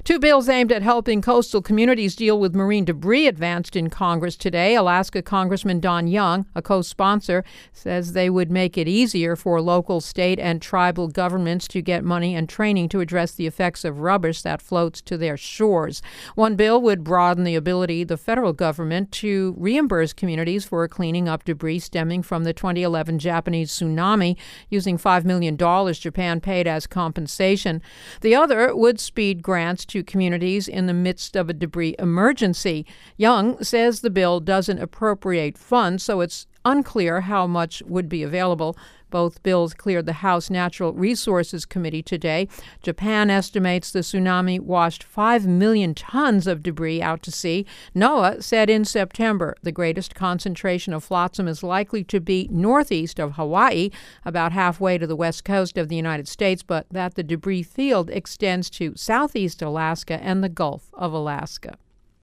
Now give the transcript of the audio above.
Two bills aimed at helping coastal communities deal with marine debris advanced in Congress today. Alaska Congressman Don Young, a co-sponsor, says they would make it easier for local, state, and tribal governments to get money and training to address the effects of rubbish that floats to their shores. One bill would broaden the ability of the federal government to reimburse communities for cleaning up debris stemming from the 2011 Japanese tsunami, using $5 million Japan paid as compensation. The other would speed grants to communities in the midst of a debris emergency. Young says the bill doesn't appropriate funds, so it's unclear how much would be available. Both bills cleared the House Natural Resources Committee today. Japan estimates the tsunami washed 5 million tons of debris out to sea. NOAA said in September the greatest concentration of flotsam is likely to be northeast of Hawaii, about halfway to the west coast of the United States, but that the debris field extends to southeast Alaska and the Gulf of Alaska.